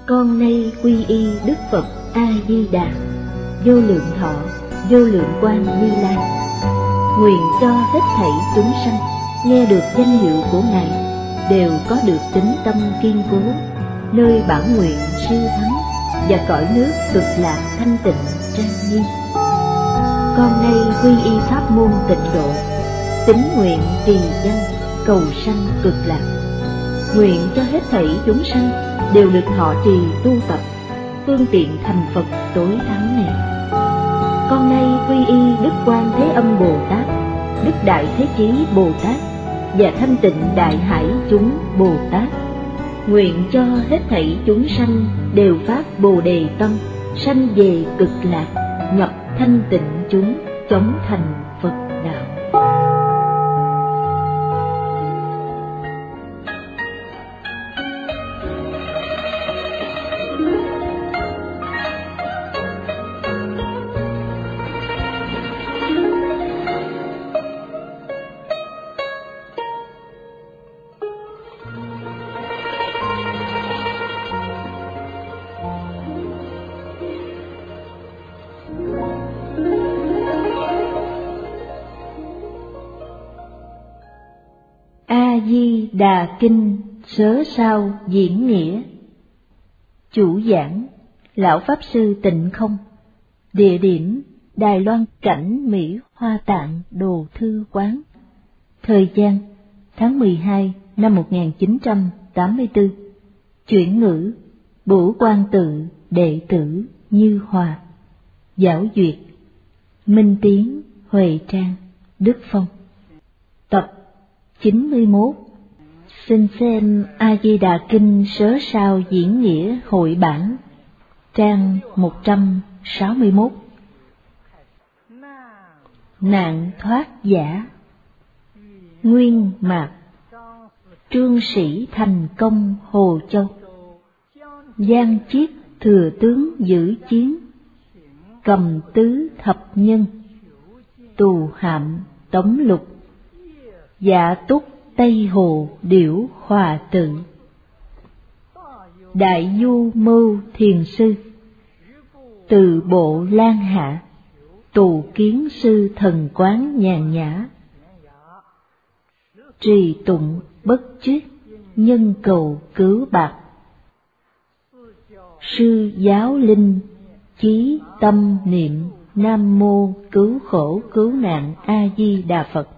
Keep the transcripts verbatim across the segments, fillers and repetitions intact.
Con nay quy y Đức Phật A Di Đà, vô lượng thọ, vô lượng quang Như Lai. Nguyện cho hết thảy chúng sanh nghe được danh hiệu của Ngài đều có được tín tâm kiên cố, nơi bản nguyện siêu thắng và cõi nước cực lạc thanh tịnh trang nghiêm. Con nay quy y pháp môn tịnh độ, tín nguyện trì danh cầu sanh cực lạc. Nguyện cho hết thảy chúng sanh đều được thọ trì tu tập, phương tiện thành Phật tối thắng này. Con nay quy y Đức Quan Thế Âm Bồ Tát, Đức Đại Thế Chí Bồ Tát và Thanh Tịnh Đại Hải chúng Bồ Tát. Nguyện cho hết thảy chúng sanh đều phát Bồ Đề tâm, sanh về cực lạc, nhập thanh tịnh chúng, chóng thành Phật đạo. A Di Đà Kinh Sớ Sao Diễn Nghĩa. Chủ giảng Lão Pháp Sư Tịnh Không. Địa điểm Đài Loan cảnh Mỹ Hoa Tạng Đồ Thư Quán. Thời gian tháng mười hai năm một nghìn chín trăm tám mươi tư. Chuyển ngữ Bửu Quan Tự đệ tử Như Hòa. Giảo duyệt Minh Tiến, Huệ Trang, Đức Phong. Tập chín mươi mốt. Xin xem A Di Đà Kinh Sớ Sao Diễn Nghĩa hội bản, trang một trăm sáu mươi mốt. Nạn thoát giả. Nguyên mạc. Trương sĩ thành công Hồ Châu. Giang Chiết thừa tướng giữ chiến. Cầm tứ thập nhân. Tù hạm Tống Lục. Dạ túc Tây Hồ Điểu Hòa Tự. Đại Du Mưu Thiền Sư. Từ bộ Lan Hạ. Tù Kiến Sư Thần Quán Nhàn Nhã. Trì tụng bất chuyết, nhân cầu cứu bạc. Sư giáo linh, chí tâm niệm, Nam Mô cứu khổ cứu nạn A Di Đà Phật.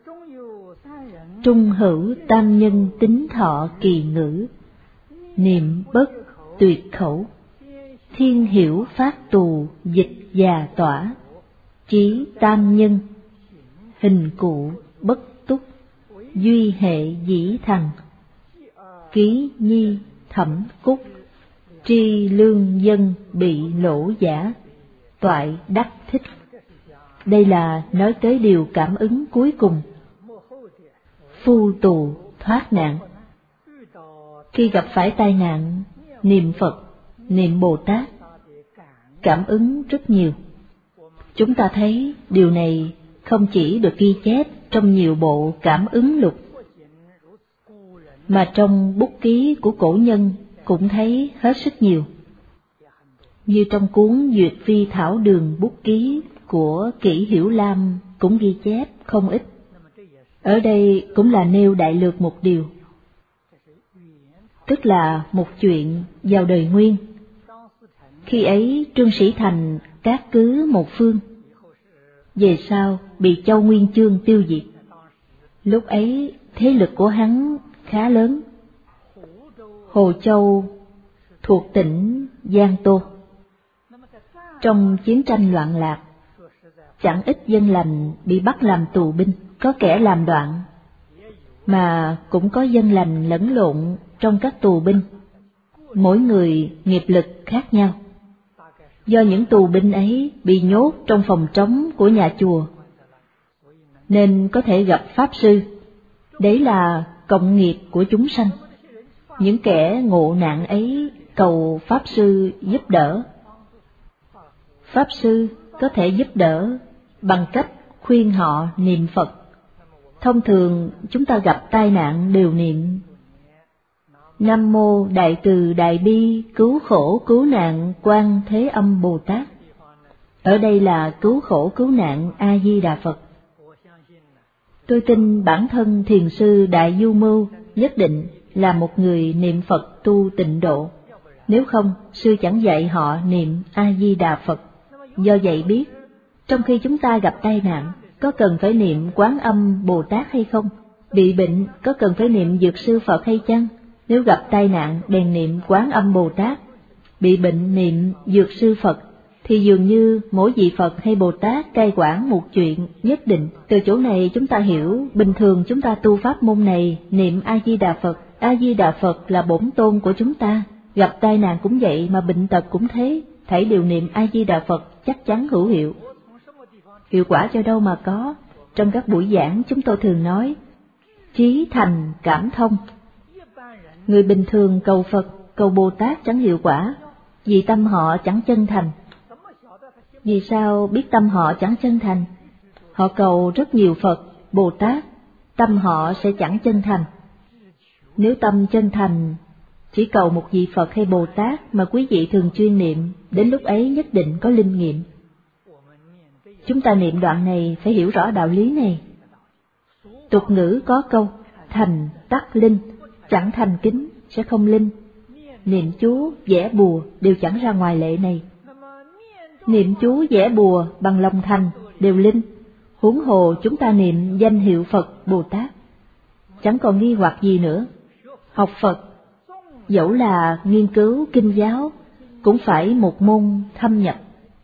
Trung hữu tam nhân tính thọ kỳ ngữ, niệm bất tuyệt khẩu. Thiên hiểu phát tù dịch già tỏa, chí tam nhân. Hình cụ bất túc, duy hệ dĩ thằng. Ký nhi thẩm cúc, tri lương dân bị lỗ giả, toại đắc thích. Đây là nói tới điều cảm ứng cuối cùng. Phu tù thoát nạn. Khi gặp phải tai nạn, niệm Phật, niệm Bồ Tát, cảm ứng rất nhiều. Chúng ta thấy điều này không chỉ được ghi chép trong nhiều bộ cảm ứng lục, mà trong bút ký của cổ nhân cũng thấy hết sức nhiều. Như trong cuốn Duyệt Vi Thảo Đường bút ký của Kỷ Hiểu Lam cũng ghi chép không ít. Ở đây cũng là nêu đại lược một điều, tức là một chuyện vào đời Nguyên. Khi ấy Trương Sĩ Thành cát cứ một phương, về sau bị Châu Nguyên Chương tiêu diệt. Lúc ấy thế lực của hắn khá lớn. Hồ Châu thuộc tỉnh Giang Tô. Trong chiến tranh loạn lạc, chẳng ít dân lành bị bắt làm tù binh, có kẻ làm đoạn, mà cũng có dân lành lẫn lộn trong các tù binh, mỗi người nghiệp lực khác nhau. Do những tù binh ấy bị nhốt trong phòng trống của nhà chùa, nên có thể gặp Pháp Sư. Đấy là cộng nghiệp của chúng sanh. Những kẻ ngộ nạn ấy cầu Pháp Sư giúp đỡ. Pháp Sư có thể giúp đỡ bằng cách khuyên họ niệm Phật. Thông thường chúng ta gặp tai nạn đều niệm Nam mô Đại Từ Đại Bi Cứu Khổ Cứu Nạn Quan Thế Âm Bồ Tát. Ở đây là cứu khổ cứu nạn A Di Đà Phật. Tôi tin bản thân Thiền sư Đại Du Mưu nhất định là một người niệm Phật tu tịnh độ, nếu không sư chẳng dạy họ niệm A Di Đà Phật. Do vậy biết, trong khi chúng ta gặp tai nạn, có cần phải niệm Quán Âm Bồ Tát hay không? Bị bệnh, có cần phải niệm Dược Sư Phật hay chăng? Nếu gặp tai nạn, bèn niệm Quán Âm Bồ Tát. Bị bệnh niệm Dược Sư Phật, thì dường như mỗi vị Phật hay Bồ Tát cai quản một chuyện nhất định. Từ chỗ này chúng ta hiểu, bình thường chúng ta tu pháp môn này, niệm A Di Đà Phật. A Di Đà Phật là bổn tôn của chúng ta. Gặp tai nạn cũng vậy, mà bệnh tật cũng thế, thảy đều niệm A Di Đà Phật chắc chắn hữu hiệu. Hiệu quả cho đâu mà có. Trong các buổi giảng chúng tôi thường nói, chí thành cảm thông. Người bình thường cầu Phật, cầu Bồ Tát chẳng hiệu quả, vì tâm họ chẳng chân thành. Vì sao biết tâm họ chẳng chân thành? Họ cầu rất nhiều Phật, Bồ Tát, tâm họ sẽ chẳng chân thành. Nếu tâm chân thành, chỉ cầu một vị Phật hay Bồ Tát mà quý vị thường chuyên niệm, đến lúc ấy nhất định có linh nghiệm. Chúng ta niệm đoạn này phải hiểu rõ đạo lý này. Tục ngữ có câu, thành tắc linh, chẳng thành kính sẽ không linh. Niệm chú, vẽ bùa đều chẳng ra ngoài lệ này. Niệm chú, vẽ bùa bằng lòng thành đều linh, huống hồ chúng ta niệm danh hiệu Phật, Bồ Tát. Chẳng còn nghi hoặc gì nữa. Học Phật, dẫu là nghiên cứu kinh giáo, cũng phải một môn thâm nhập.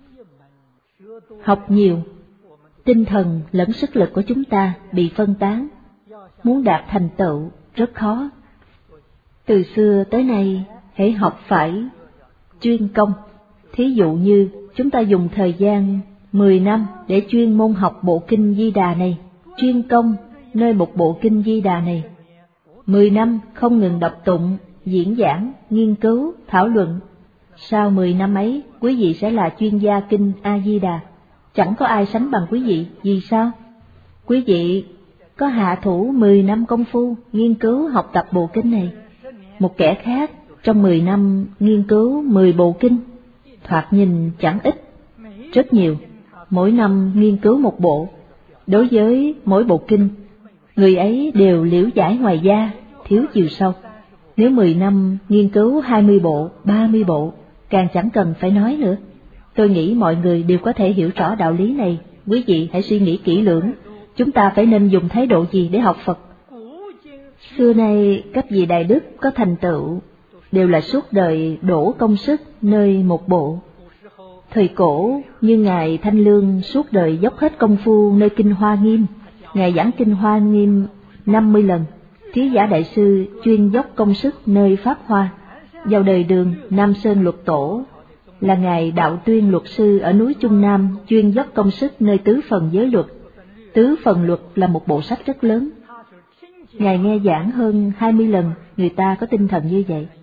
Học nhiều, tinh thần lẫn sức lực của chúng ta bị phân tán, muốn đạt thành tựu rất khó. Từ xưa tới nay, hễ học phải chuyên công. Thí dụ như chúng ta dùng thời gian mười năm để chuyên môn học bộ kinh Di Đà này, chuyên công nơi một bộ kinh Di Đà này. Mười năm không ngừng đọc tụng, diễn giảng, nghiên cứu, thảo luận. Sau mười năm ấy, quý vị sẽ là chuyên gia kinh A Di Đà. Chẳng có ai sánh bằng quý vị, vì sao? Quý vị có hạ thủ mười năm công phu nghiên cứu học tập bộ kinh này. Một kẻ khác trong mười năm nghiên cứu mười bộ kinh, thoạt nhìn chẳng ít, rất nhiều. Mỗi năm nghiên cứu một bộ. Đối với mỗi bộ kinh, người ấy đều liễu giải ngoài da, thiếu chiều sâu. Nếu mười năm nghiên cứu hai mươi bộ, ba mươi bộ, càng chẳng cần phải nói nữa. Tôi nghĩ mọi người đều có thể hiểu rõ đạo lý này. Quý vị hãy suy nghĩ kỹ lưỡng, chúng ta phải nên dùng thái độ gì để học Phật. Xưa nay các vị đại đức có thành tựu đều là suốt đời đổ công sức nơi một bộ. Thời cổ như Ngài Thanh Lương suốt đời dốc hết công phu nơi kinh Hoa Nghiêm. Ngài giảng kinh Hoa Nghiêm năm mươi lần. Trí Giả Đại Sư chuyên dốc công sức nơi Pháp Hoa. Vào đời Đường, Nam Sơn Luật Tổ là Ngài Đạo Tuyên Luật Sư ở núi Trung Nam chuyên dốc công sức nơi Tứ Phần Giới Luật. Tứ Phần Luật là một bộ sách rất lớn. Ngài nghe giảng hơn hai mươi lần, người ta có tinh thần như vậy.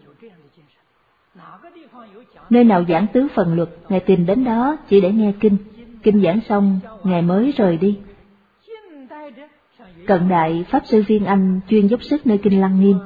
Nơi nào giảng Tứ Phần Luật, Ngài tìm đến đó chỉ để nghe kinh. Kinh giảng xong, Ngài mới rời đi. Cận đại Pháp Sư Viên Anh chuyên dốc sức nơi kinh Lăng Nghiêm.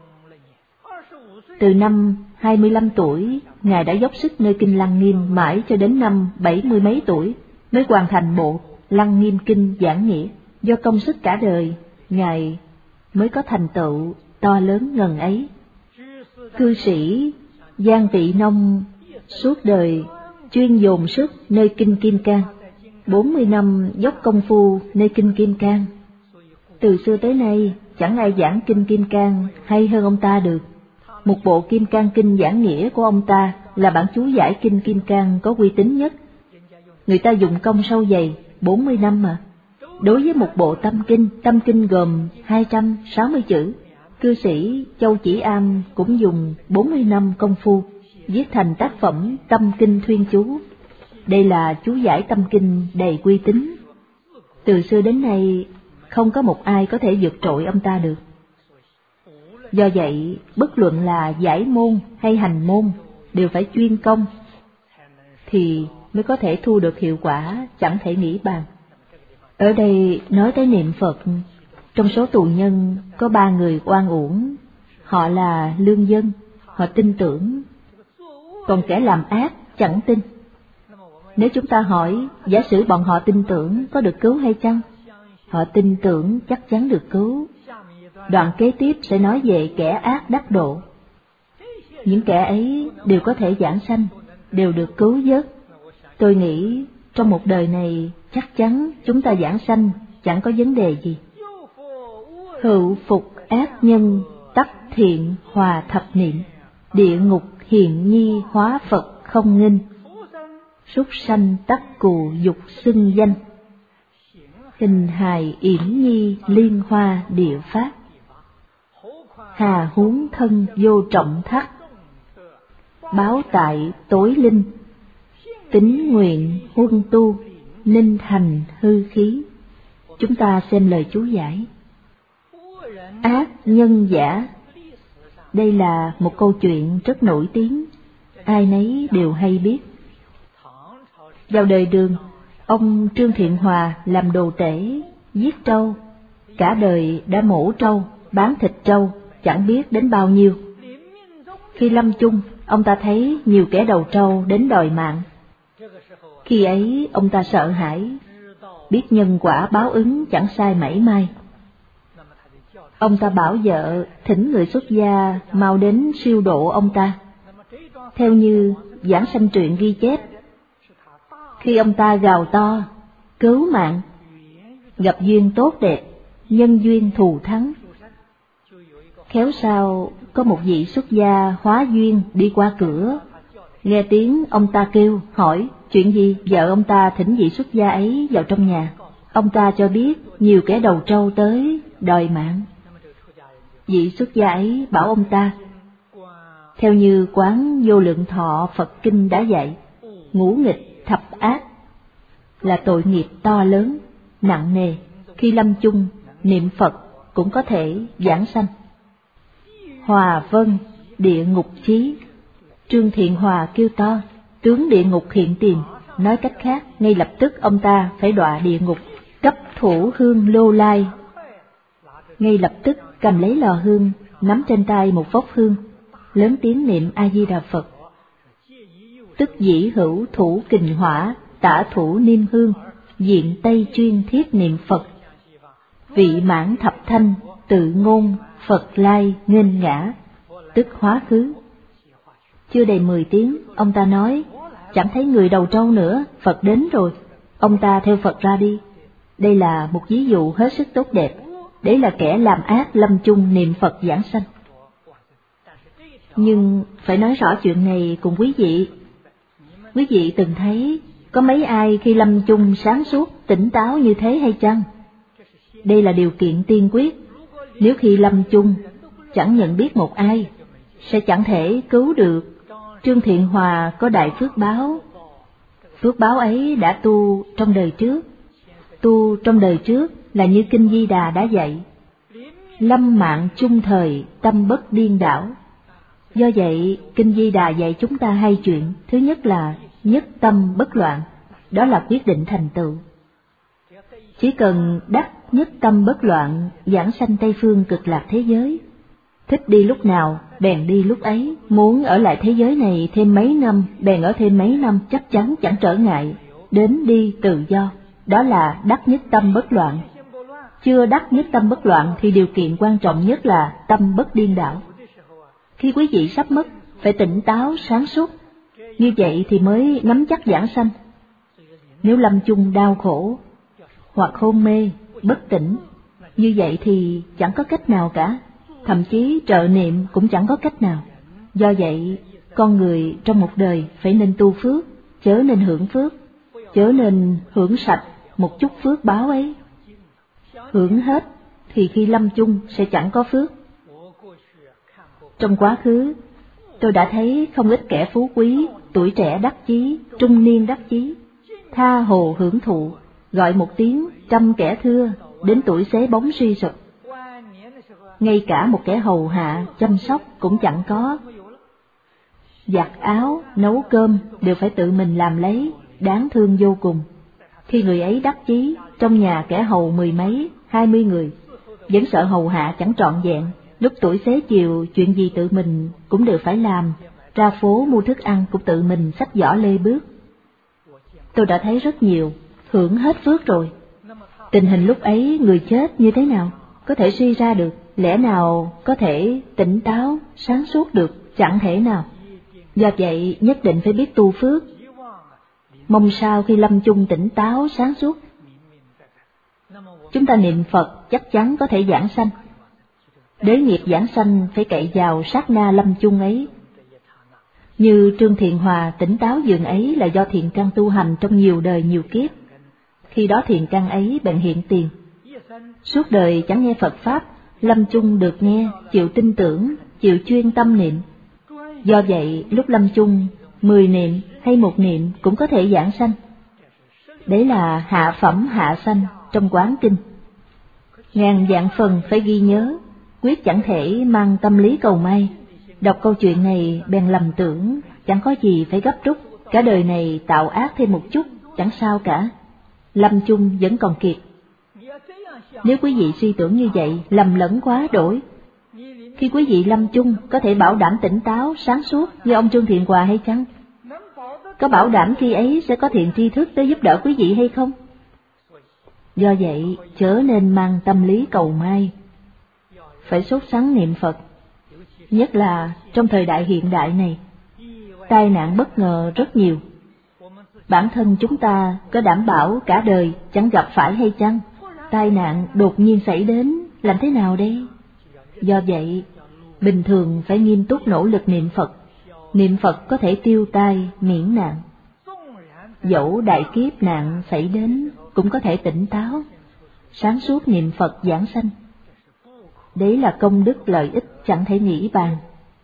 Từ năm hai mươi lăm tuổi, Ngài đã dốc sức nơi kinh Lăng Nghiêm mãi cho đến năm bảy mươi mấy tuổi mới hoàn thành bộ Lăng Nghiêm Kinh giảng nghĩa. Do công sức cả đời, Ngài mới có thành tựu to lớn ngần ấy. Cư sĩ Giang Tị Nông suốt đời chuyên dồn sức nơi kinh Kim Cang, bốn mươi năm dốc công phu nơi kinh Kim Cang. Từ xưa tới nay chẳng ai giảng kinh Kim Cang hay hơn ông ta được. Một bộ Kim Cang Kinh giảng nghĩa của ông ta là bản chú giải kinh Kim Cang có uy tín nhất. Người ta dùng công sâu dày, bốn mươi năm mà. Đối với một bộ tâm kinh, tâm kinh gồm hai trăm sáu mươi chữ, cư sĩ Châu Chỉ Am cũng dùng bốn mươi năm công phu, viết thành tác phẩm Tâm Kinh Thuyên Chú. Đây là chú giải tâm kinh đầy uy tín. Từ xưa đến nay, không có một ai có thể vượt trội ông ta được. Do vậy, bất luận là giải môn hay hành môn, đều phải chuyên công, thì mới có thể thu được hiệu quả chẳng thể nghĩ bàn. Ở đây nói tới niệm Phật, trong số tù nhân có ba người oan uổng, họ là lương dân, họ tin tưởng, còn kẻ làm ác chẳng tin. Nếu chúng ta hỏi, giả sử bọn họ tin tưởng có được cứu hay chăng? Họ tin tưởng chắc chắn được cứu. Đoạn kế tiếp sẽ nói về kẻ ác đắc độ. Những kẻ ấy đều có thể giảng sanh, đều được cứu vớt. Tôi nghĩ trong một đời này chắc chắn chúng ta giảng sanh chẳng có vấn đề gì. Hữu phục ác nhân, tắc thiện hòa thập niệm, địa ngục hiện nhi hóa Phật không nghinh, súc sanh tắc cù dục xưng danh, hình hài yểm nhi liên hoa địa pháp, hà huống thân vô trọng thắc, báo tại tối linh, tín nguyện huân tu, ninh thành hư khí. Chúng ta xem lời chú giải. Ác nhân giả, đây là một câu chuyện rất nổi tiếng, ai nấy đều hay biết. Vào đời Đường, ông Trương Thiện Hòa làm đồ tể, giết trâu, cả đời đã mổ trâu, bán thịt trâu, chẳng biết đến bao nhiêu. Khi lâm chung, ông ta thấy nhiều kẻ đầu trâu đến đòi mạng. Khi ấy ông ta sợ hãi, biết nhân quả báo ứng chẳng sai mảy may. Ông ta bảo vợ thỉnh người xuất gia mau đến siêu độ ông ta. Theo như Giảng Sanh Truyện ghi chép, khi ông ta gào to, cứu mạng, gặp duyên tốt đẹp, nhân duyên thù thắng. Khéo sao có một vị xuất gia hóa duyên đi qua cửa, nghe tiếng ông ta kêu, hỏi chuyện gì, vợ ông ta thỉnh vị xuất gia ấy vào trong nhà. Ông ta cho biết nhiều kẻ đầu trâu tới đòi mạng. Vị xuất gia ấy bảo ông ta, theo như Quán Vô Lượng Thọ Phật Kinh đã dạy, ngũ nghịch thập ác là tội nghiệp to lớn, nặng nề, khi lâm chung niệm Phật cũng có thể giảng sanh. Hòa vân, địa ngục chí. Trương Thiện Hòa kêu to, tướng địa ngục hiện tiền. Nói cách khác, ngay lập tức ông ta phải đọa địa ngục. Cấp thủ hương lô lai, ngay lập tức cầm lấy lò hương, nắm trên tay một vốc hương, lớn tiếng niệm A Di Đà Phật. Tức dĩ hữu thủ kình hỏa, tả thủ niêm hương, diện tây chuyên thiết niệm Phật. Vị mãn thập thanh, tự ngôn Phật lai nghênh ngã, tức hóa khứ. Chưa đầy mười tiếng, ông ta nói, chẳng thấy người đầu trâu nữa, Phật đến rồi, ông ta theo Phật ra đi. Đây là một ví dụ hết sức tốt đẹp, đấy là kẻ làm ác lâm chung niệm Phật giảng sanh. Nhưng phải nói rõ chuyện này cùng quý vị. Quý vị từng thấy có mấy ai khi lâm chung sáng suốt, tỉnh táo như thế hay chăng? Đây là điều kiện tiên quyết. Nếu khi lâm chung chẳng nhận biết một ai, sẽ chẳng thể cứu được. Trương Thiện Hòa có đại phước báo. Phước báo ấy đã tu trong đời trước. Tu trong đời trước là như Kinh Di Đà đã dạy, lâm mạng chung thời, tâm bất điên đảo. Do vậy, Kinh Di Đà dạy chúng ta hai chuyện. Thứ nhất là nhất tâm bất loạn, đó là quyết định thành tựu. Chỉ cần đắc nhất tâm bất loạn, giảng sanh Tây Phương Cực Lạc thế giới. Thích đi lúc nào, bèn đi lúc ấy. Muốn ở lại thế giới này thêm mấy năm, bèn ở thêm mấy năm, chắc chắn chẳng trở ngại. Đến đi tự do, đó là đắc nhất tâm bất loạn. Chưa đắc nhất tâm bất loạn thì điều kiện quan trọng nhất là tâm bất điên đảo. Khi quý vị sắp mất, phải tỉnh táo, sáng suốt. Như vậy thì mới nắm chắc giảng sanh. Nếu lâm chung đau khổ, hoặc hôn mê, bất tỉnh, như vậy thì chẳng có cách nào cả. Thậm chí trợ niệm cũng chẳng có cách nào. Do vậy, con người trong một đời phải nên tu phước, chớ nên hưởng phước, chớ nên hưởng sạch một chút phước báo ấy. Hưởng hết thì khi lâm chung sẽ chẳng có phước. Trong quá khứ, tôi đã thấy không ít kẻ phú quý, tuổi trẻ đắc chí, trung niên đắc chí, tha hồ hưởng thụ, gọi một tiếng trăm kẻ thưa, đến tuổi xế bóng suy sụp. Ngay cả một kẻ hầu hạ, chăm sóc cũng chẳng có. Giặt áo, nấu cơm đều phải tự mình làm lấy, đáng thương vô cùng. Khi người ấy đắc chí, trong nhà kẻ hầu mười mấy, hai mươi người, vẫn sợ hầu hạ chẳng trọn vẹn, Lúc tuổi xế chiều, chuyện gì tự mình cũng đều phải làm, ra phố mua thức ăn cũng tự mình xách giỏ lê bước. Tôi đã thấy rất nhiều, hưởng hết phước rồi. Tình hình lúc ấy người chết như thế nào, có thể suy ra được, lẽ nào có thể tỉnh táo, sáng suốt được, chẳng thể nào. Do vậy nhất định phải biết tu phước. Mong sao khi lâm chung tỉnh táo, sáng suốt, chúng ta niệm Phật chắc chắn có thể giảng sanh. Đế nghiệp giảng sanh phải cậy vào sát na lâm chung ấy. Như Trương Thiện Hòa tỉnh táo dường ấy là do thiện căn tu hành trong nhiều đời nhiều kiếp. Khi đó thiện căn ấy bèn hiện tiền. Suốt đời chẳng nghe Phật Pháp, lâm chung được nghe, chịu tin tưởng, chịu chuyên tâm niệm. Do vậy lúc lâm chung, mười niệm hay một niệm cũng có thể giảng sanh. Đấy là hạ phẩm hạ sanh trong Quán Kinh. Ngàn vạn phần phải ghi nhớ, quyết chẳng thể mang tâm lý cầu may. Đọc câu chuyện này bèn lầm tưởng, chẳng có gì phải gấp rút, cả đời này tạo ác thêm một chút, chẳng sao cả. Lâm chung vẫn còn kịp. Nếu quý vị suy tưởng như vậy, lầm lẫn quá đổi. Khi quý vị lâm chung, có thể bảo đảm tỉnh táo, sáng suốt như ông Trương Thiện Hòa hay chăng? Có bảo đảm khi ấy sẽ có thiện tri thức tới giúp đỡ quý vị hay không? Do vậy, chớ nên mang tâm lý cầu may. Phải sốt sắng niệm Phật. Nhất là trong thời đại hiện đại này, tai nạn bất ngờ rất nhiều. Bản thân chúng ta có đảm bảo cả đời chẳng gặp phải hay chăng? Tai nạn đột nhiên xảy đến, làm thế nào đây? Do vậy, bình thường phải nghiêm túc nỗ lực niệm Phật. Niệm Phật có thể tiêu tai, miễn nạn. Dẫu đại kiếp nạn xảy đến, cũng có thể tỉnh táo, sáng suốt niệm Phật giảng sanh. Đấy là công đức lợi ích chẳng thể nghĩ bàn.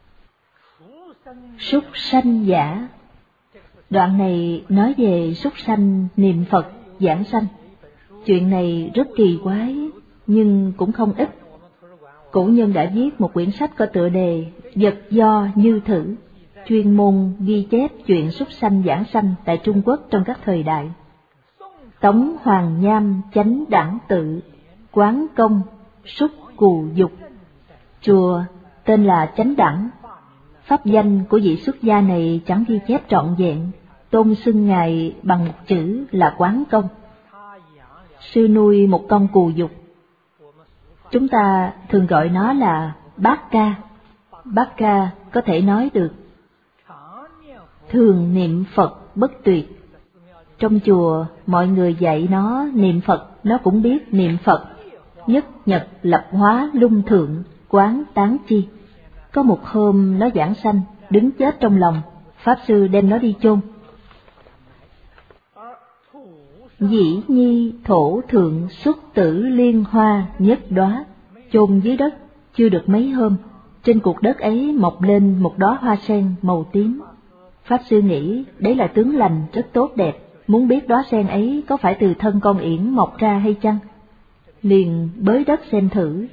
Súc sanh giả. Đoạn này nói về súc sanh niệm Phật giảng sanh. Chuyện này rất kỳ quái, nhưng cũng không ít. Cổ nhân đã viết một quyển sách có tựa đề Vật do như thử, chuyên môn ghi chép chuyện súc sanh giảng sanh tại Trung Quốc trong các thời đại. Tống Hoàng Nham Chánh Đẳng Tự, Quán Công, Súc Cù Dục. Chùa tên là Chánh Đẳng. Pháp danh của vị xuất gia này chẳng ghi chép trọn vẹn, tôn xưng ngài bằng một chữ là Quán Công. Sư nuôi một con cù dục. Chúng ta thường gọi nó là Bát Ca. Bát Ca có thể nói được thường niệm Phật bất tuyệt. Trong chùa mọi người dạy nó niệm Phật, nó cũng biết niệm Phật. Nhất nhật lập hóa lung thượng, quán tán chi. Có một hôm nó giảng sanh, đứng chết trong lòng, Pháp Sư đem nó đi chôn. Dĩ nhi thổ thượng xuất tử liên hoa nhất đóa. Chôn dưới đất, chưa được mấy hôm, trên cục đất ấy mọc lên một đóa hoa sen màu tím. Pháp Sư nghĩ đấy là tướng lành rất tốt đẹp, muốn biết đóa sen ấy có phải từ thân con yển mọc ra hay chăng. Liền bới đất xem thử.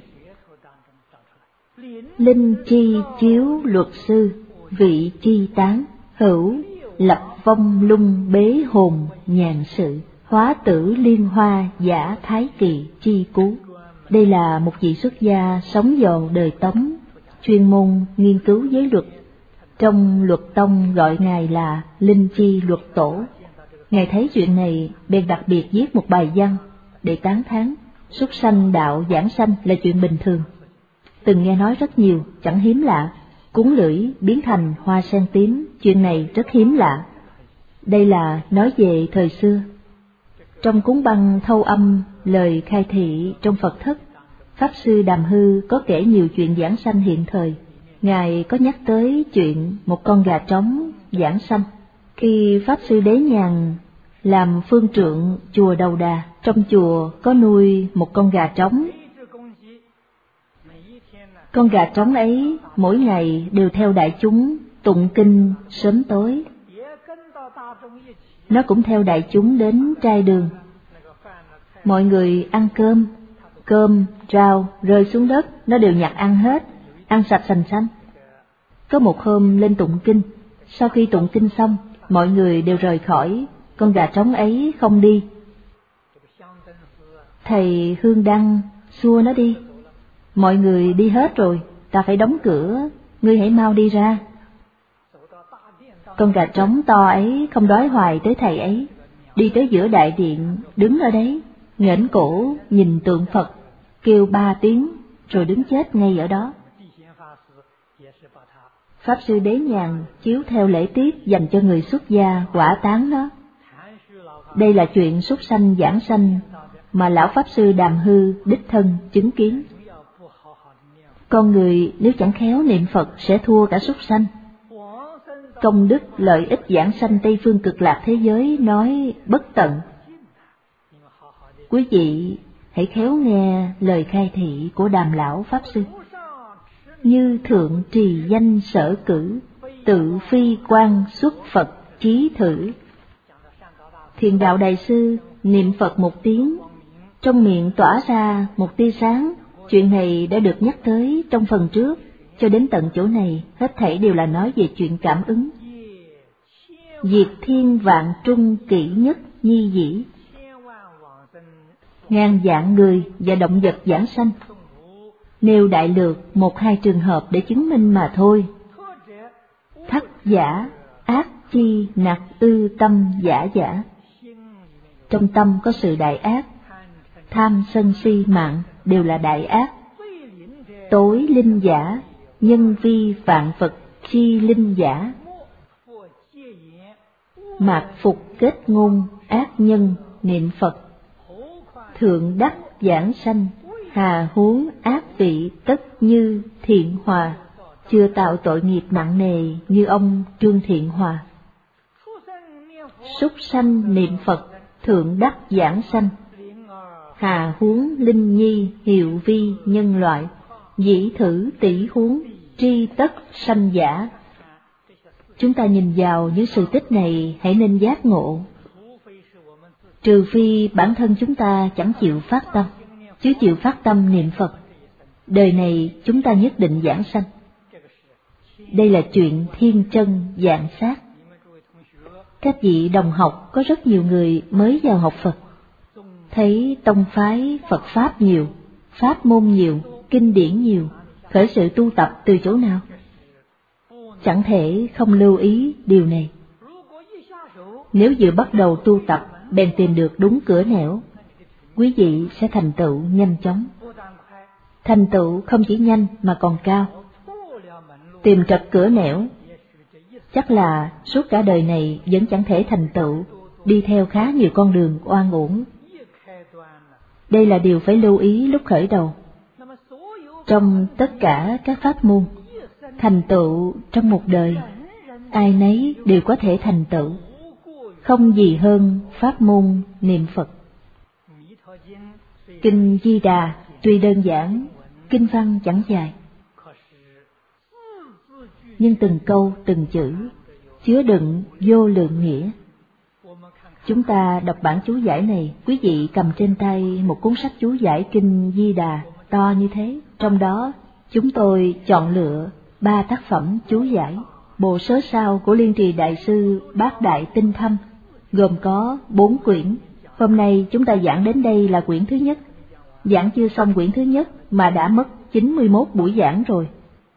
Linh chi chiếu luật sư, vị chi tán, hữu lập vong lung bế hồn nhàn sự, hóa tử liên hoa giả thái kỳ chi cú. Đây là một vị xuất gia sống vào đời Tống, chuyên môn nghiên cứu giới luật. Trong luật tông gọi ngài là Linh chi luật tổ. Ngài thấy chuyện này bèn đặc biệt viết một bài văn để tán thán súc sanh đạo giảng sanh là chuyện bình thường. Từng nghe nói rất nhiều, chẳng hiếm lạ. Cuốn lưỡi biến thành hoa sen tím, chuyện này rất hiếm lạ. Đây là nói về thời xưa. Trong cuốn băng thâu âm lời khai thị trong Phật thất, Pháp Sư Đàm Hư có kể nhiều chuyện giảng sanh hiện thời. Ngài có nhắc tới chuyện một con gà trống giảng sanh. Khi Pháp Sư Đế Nhàn làm phương trượng chùa Đầu Đà, trong chùa có nuôi một con gà trống. Con gà trống ấy mỗi ngày đều theo đại chúng tụng kinh sớm tối. Nó cũng theo đại chúng đến trai đường. Mọi người ăn cơm, cơm, rau rơi xuống đất, nó đều nhặt ăn hết, ăn sạch sành xanh. Có một hôm lên tụng kinh, sau khi tụng kinh xong, mọi người đều rời khỏi, con gà trống ấy không đi. Thầy Hương Đăng xua nó đi. Mọi người đi hết rồi, ta phải đóng cửa, ngươi hãy mau đi ra. Con gà trống to ấy không đói hoài tới thầy ấy, đi tới giữa đại điện, đứng ở đấy, nghển cổ nhìn tượng Phật, kêu ba tiếng, rồi đứng chết ngay ở đó. Pháp sư Đế Nhàn chiếu theo lễ tiết dành cho người xuất gia hỏa táng nó. Đây là chuyện súc sanh giảng sanh mà lão Pháp sư Đàm Hư đích thân chứng kiến. Con người nếu chẳng khéo niệm Phật sẽ thua cả súc sanh. Công đức lợi ích giảng sanh Tây phương cực lạc thế giới nói bất tận. Quý vị hãy khéo nghe lời khai thị của Đàm lão Pháp sư. Như thượng trì danh sở cử, tự phi quan xuất Phật chí thử. Thiền đạo đại sư niệm Phật một tiếng, trong miệng tỏa ra một tia sáng. Chuyện này đã được nhắc tới trong phần trước, cho đến tận chỗ này hết thảy đều là nói về chuyện cảm ứng. Diệt thiên vạn trung kỷ nhất nhi dĩ. Ngàn vạn người và động vật giảng sanh, nêu đại lược một hai trường hợp để chứng minh mà thôi. Thắc giả, ác chi nặc ư tâm giả giả. Trong tâm có sự đại ác, tham sân si mạng đều là đại ác. Tối linh giả, nhân vi vạn Phật chi linh giả. Mạc phục kết ngôn, ác nhân niệm Phật. Thượng đắc giảng sanh, hà huống ác vị tất như Thiện Hòa. Chưa tạo tội nghiệp nặng nề như ông Trương Thiện Hòa. Súc sanh niệm Phật, thượng đắc giảng sanh. Hà huống linh nhi hiệu vi nhân loại. Dĩ thử tỷ huống, tri tất sanh giả. Chúng ta nhìn vào những sự tích này hãy nên giác ngộ. Trừ phi bản thân chúng ta chẳng chịu phát tâm, chứ chịu phát tâm niệm Phật, đời này chúng ta nhất định giảng sanh. Đây là chuyện thiên chân vạn sát. Các vị đồng học có rất nhiều người mới vào học Phật, thấy tông phái Phật Pháp nhiều, pháp môn nhiều, kinh điển nhiều, khởi sự tu tập từ chỗ nào? Chẳng thể không lưu ý điều này. Nếu vừa bắt đầu tu tập bèn tìm được đúng cửa nẻo, quý vị sẽ thành tựu nhanh chóng. Thành tựu không chỉ nhanh mà còn cao. Tìm trật cửa nẻo, chắc là suốt cả đời này vẫn chẳng thể thành tựu, đi theo khá nhiều con đường oan uổng. Đây là điều phải lưu ý lúc khởi đầu. Trong tất cả các pháp môn, thành tựu trong một đời, ai nấy đều có thể thành tựu, không gì hơn pháp môn niệm Phật. Kinh Di Đà tuy đơn giản, kinh văn chẳng dài, nhưng từng câu từng chữ chứa đựng vô lượng nghĩa. Chúng ta đọc bản chú giải này, quý vị cầm trên tay một cuốn sách chú giải Kinh Di Đà to như thế, trong đó chúng tôi chọn lựa ba tác phẩm chú giải. Bộ sớ sao của Liên Trì Đại Sư Bát Đại Tinh Thâm gồm có bốn quyển. Hôm nay chúng ta giảng đến đây là quyển thứ nhất. Giảng chưa xong quyển thứ nhất mà đã mất chín mươi mốt buổi giảng rồi.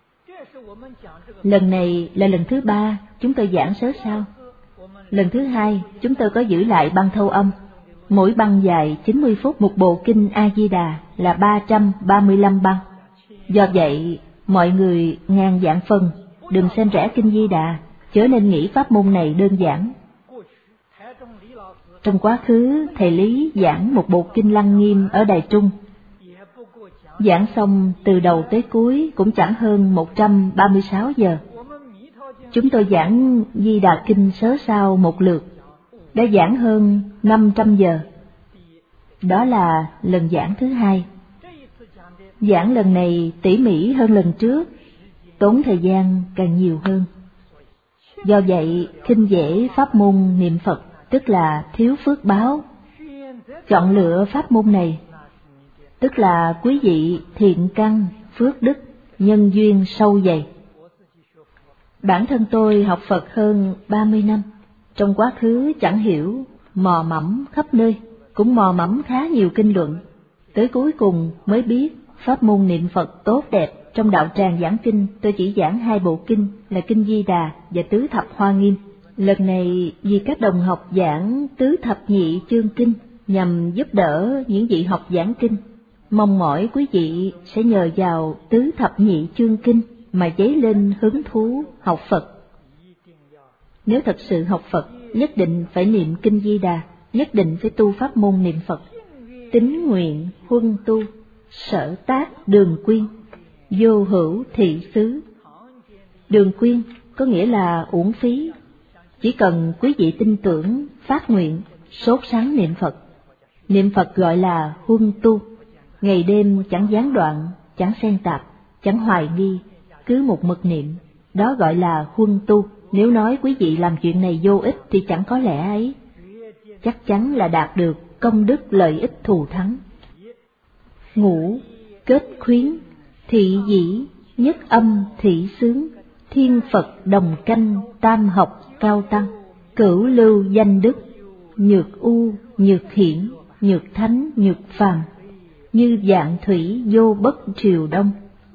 Lần này là lần thứ ba chúng tôi giảng sớ sao. Lần thứ hai chúng tôi có giữ lại băng thâu âm, mỗi băng dài chín mươi phút. Một bộ kinh A Di Đà là ba trăm ba mươi lăm băng. Do vậy mọi người ngàn vạn phần đừng xem rẻ Kinh Di Đà, chớ nên nghĩ pháp môn này đơn giản. Trong quá khứ, thầy Lý giảng một bộ kinh Lăng Nghiêm ở Đài Trung. Giảng xong từ đầu tới cuối cũng chẳng hơn một trăm ba mươi sáu giờ. Chúng tôi giảng Di Đà Kinh sớ sao một lượt, đã giảng hơn năm trăm giờ. Đó là lần giảng thứ hai. Giảng lần này tỉ mỉ hơn lần trước, tốn thời gian càng nhiều hơn. Do vậy, khinh dễ pháp môn niệm Phật, tức là thiếu phước báo. Chọn lựa pháp môn này, tức là quý vị thiện căn, phước đức, nhân duyên sâu dày. Bản thân tôi học Phật hơn ba mươi năm, trong quá khứ chẳng hiểu, mò mẫm khắp nơi, cũng mò mẫm khá nhiều kinh luận, tới cuối cùng mới biết pháp môn niệm Phật tốt đẹp trong đạo tràng giảng kinh, tôi chỉ giảng hai bộ kinh là Kinh Di Đà và Tứ Thập Hoa Nghiêm. Lần này vì các đồng học giảng Tứ Thập Nhị Chương Kinh nhằm giúp đỡ những vị học giảng kinh, mong mỏi quý vị sẽ nhờ vào Tứ Thập Nhị Chương Kinh mà dấy lên hứng thú học Phật. Nếu thật sự học Phật, nhất định phải niệm Kinh Di Đà, nhất định phải tu pháp môn niệm Phật. Tín nguyện huân tu, sở tác đường quyên, vô hữu thị xứ. Đường quyên có nghĩa là uổng phí, chỉ cần quý vị tin tưởng, phát nguyện, sốt sắng niệm Phật. Niệm Phật gọi là huân tu, ngày đêm chẳng gián đoạn, chẳng xen tạp, chẳng hoài nghi, cứ một mực niệm, đó gọi là huân tu. Nếu nói quý vị làm chuyện này vô ích thì chẳng có lẽ ấy, chắc chắn là đạt được công đức lợi ích thù thắng. Ngũ, kết khuyến, thị dĩ, nhất âm thị xướng, thiên Phật đồng canh, tam học cao tăng, cửu lưu danh đức, nhược u, nhược hiển, nhược thánh, nhược phàm, như vạn thủy vô bất triều đông.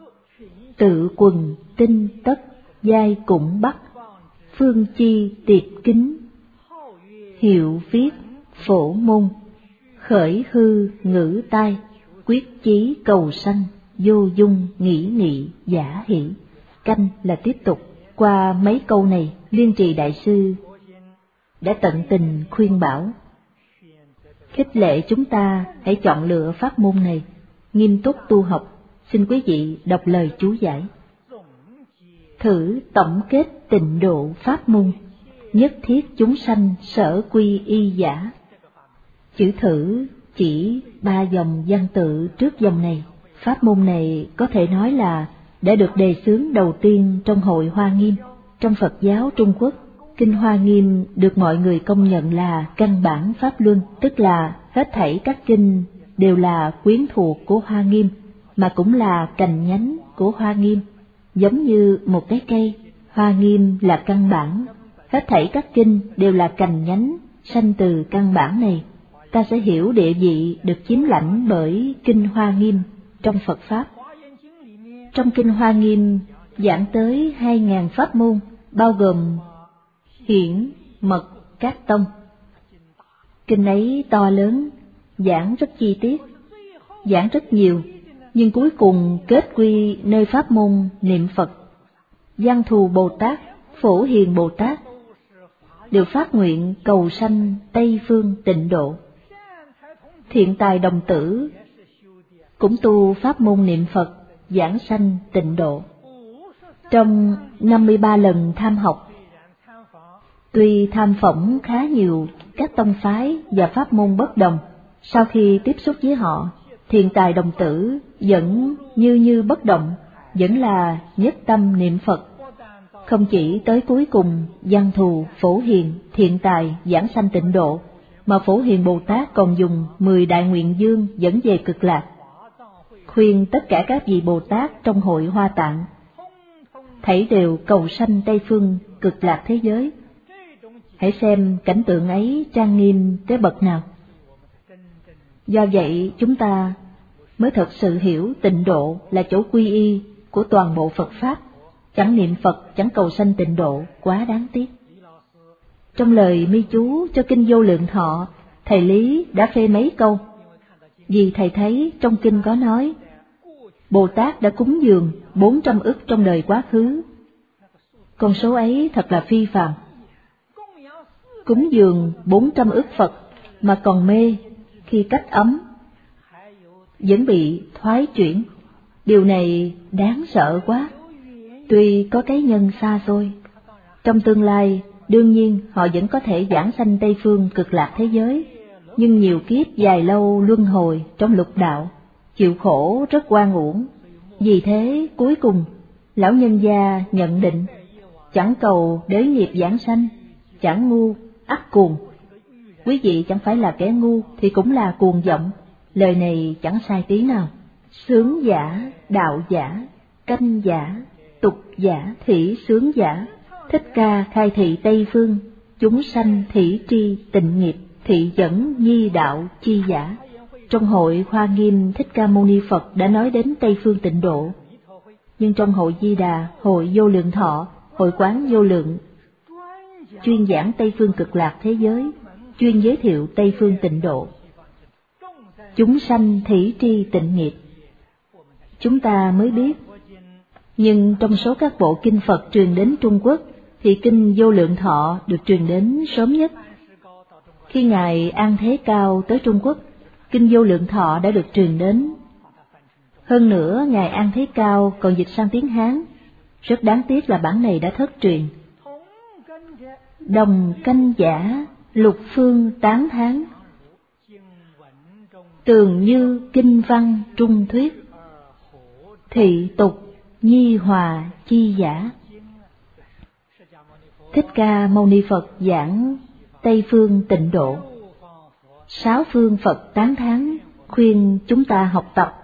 Tự quần, tinh tất, giai cũng bắc, phương chi tiệp kính, hiệu viết, phổ môn, khởi hư ngữ tai, quyết chí cầu sanh, vô dung nghĩ nghị giả hỷ. Canh là tiếp tục. Qua mấy câu này, Liên Trì Đại Sư đã tận tình khuyên bảo, khích lệ chúng ta hãy chọn lựa pháp môn này, nghiêm túc tu học. Xin quý vị đọc lời chú giải. Thử tổng kết tịnh độ pháp môn, nhất thiết chúng sanh sở quy y giả. Chữ thử chỉ ba dòng văn tự trước dòng này. Pháp môn này có thể nói là đã được đề xướng đầu tiên trong hội Hoa Nghiêm. Trong Phật giáo Trung Quốc, Kinh Hoa Nghiêm được mọi người công nhận là căn bản pháp luân, tức là hết thảy các kinh đều là quyến thuộc của Hoa Nghiêm, mà cũng là cành nhánh của Hoa Nghiêm. Giống như một cái cây, Hoa Nghiêm là căn bản, hết thảy các kinh đều là cành nhánh sanh từ căn bản này. Ta sẽ hiểu địa vị được chiếm lãnh bởi Kinh Hoa Nghiêm trong Phật Pháp. Trong Kinh Hoa Nghiêm giảng tới hai ngàn pháp môn, bao gồm hiển, mật, các tông. Kinh ấy to lớn, giảng rất chi tiết, giảng rất nhiều, nhưng cuối cùng kết quy nơi pháp môn niệm Phật. Văn Thù Bồ Tát, Phổ Hiền Bồ Tát đều phát nguyện cầu sanh Tây Phương Tịnh Độ. Thiện Tài Đồng Tử cũng tu pháp môn niệm Phật, giảng sanh Tịnh Độ. Trong năm mươi ba lần tham học, tuy tham phỏng khá nhiều các tông phái và pháp môn bất đồng, sau khi tiếp xúc với họ, Thiện Tài Đồng Tử vẫn như như bất động, vẫn là nhất tâm niệm Phật. Không chỉ tới cuối cùng Văn Thù, Phổ Hiền, Thiện Tài giảng sanh Tịnh Độ, mà Phổ Hiền Bồ Tát còn dùng mười đại nguyện dương dẫn về Cực Lạc, khuyên tất cả các vị Bồ Tát trong hội Hoa Tạng thảy đều cầu sanh Tây Phương Cực Lạc thế giới. Hãy xem cảnh tượng ấy trang nghiêm tới bậc nào. Do vậy chúng ta mới thật sự hiểu Tịnh Độ là chỗ quy y của toàn bộ Phật Pháp. Chẳng niệm Phật, chẳng cầu sanh Tịnh Độ, quá đáng tiếc. Trong lời mi chú cho Kinh Vô Lượng Thọ, thầy Lý đã phê mấy câu, vì thầy thấy trong kinh có nói Bồ Tát đã cúng dường bốn trăm ức trong đời quá khứ. Con số ấy thật là phi phàm. Cúng dường bốn trăm ức Phật mà còn mê khi cách ấm, vẫn bị thoái chuyển. Điều này đáng sợ quá. Tuy có cái nhân xa xôi, trong tương lai đương nhiên họ vẫn có thể giảng sanh Tây Phương Cực Lạc thế giới, nhưng nhiều kiếp dài lâu luân hồi trong lục đạo, chịu khổ rất oan uổng. Vì thế cuối cùng lão nhân gia nhận định, chẳng cầu đế nghiệp giảng sanh, chẳng ngu ắt cuồng. Quý vị chẳng phải là kẻ ngu thì cũng là cuồng vọng. Lời này chẳng sai tí nào. Sướng giả, đạo giả, canh giả, tục giả, thủy sướng giả, Thích Ca khai thị Tây Phương, chúng sanh thủy tri tịnh nghiệp, thị dẫn nhi đạo chi giả. Trong hội Hoa Nghiêm, Thích Ca Mâu Ni Phật đã nói đến Tây Phương Tịnh Độ. Nhưng trong hội Di Đà, hội Vô Lượng Thọ, hội Quán Vô Lượng, chuyên giảng Tây Phương Cực Lạc thế giới, chuyên giới thiệu Tây Phương Tịnh Độ. Chúng sanh thỉ tri tịnh nghiệp, chúng ta mới biết. Nhưng trong số các bộ kinh Phật truyền đến Trung Quốc, thì kinh Vô Lượng Thọ được truyền đến sớm nhất. Khi Ngài An Thế Cao tới Trung Quốc, kinh Vô Lượng Thọ đã được truyền đến. Hơn nữa, Ngài An Thế Cao còn dịch sang tiếng Hán. Rất đáng tiếc là bản này đã thất truyền. Đồng canh giả, lục phương tán thán, tường như kinh văn trung thuyết, thị tục nhi hòa chi giả. Thích Ca Mâu Ni Phật giảng Tây Phương Tịnh Độ, sáu phương Phật tán thán, khuyên chúng ta học tập.